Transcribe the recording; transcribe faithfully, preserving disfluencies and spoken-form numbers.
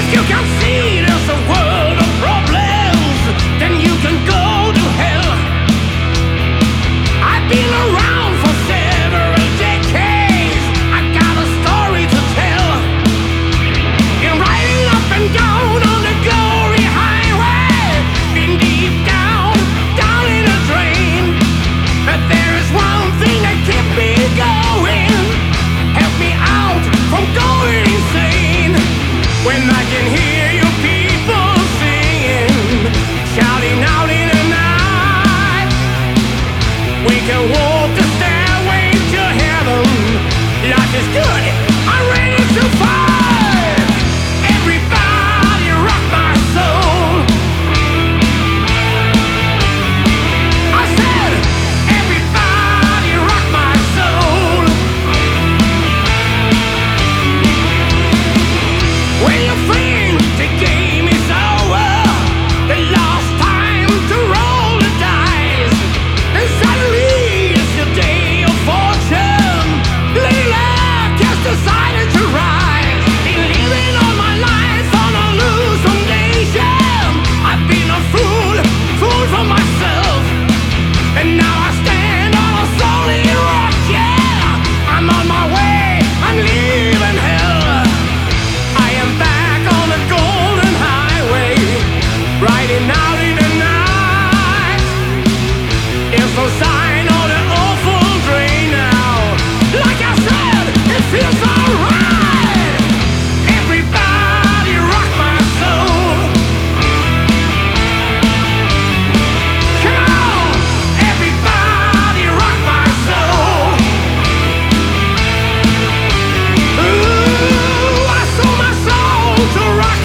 If you can see there's a world of problems, then you can go to hell. I've been around for several decades. I got a story to tell. Been riding up and down on the glory highway. Been deep down, down in the drain. But there is one thing that keeps me going. Help me out from going insane. When I can hear you people singing, shouting out in the night, we can walk the stairway to heaven. Life is good, I'm ready to fight. Everybody rock my soul. I said, everybody rock my soul. When you think the game is over, the last time to roll the dice, then suddenly it's your day of fortune. Little luck has decided to rise. Been living all my life on a loose foundation. I've been a fool, fool for myself, and now I stand on a solid rock. Yeah, I'm on my way, I'm leaving hell. I am back on the golden highway, riding out in the night. There's no sign of the awful drain now. Like I said, it feels alright. Everybody rock my soul. Come on, everybody rock my soul. Ooh, I sold my soul to rock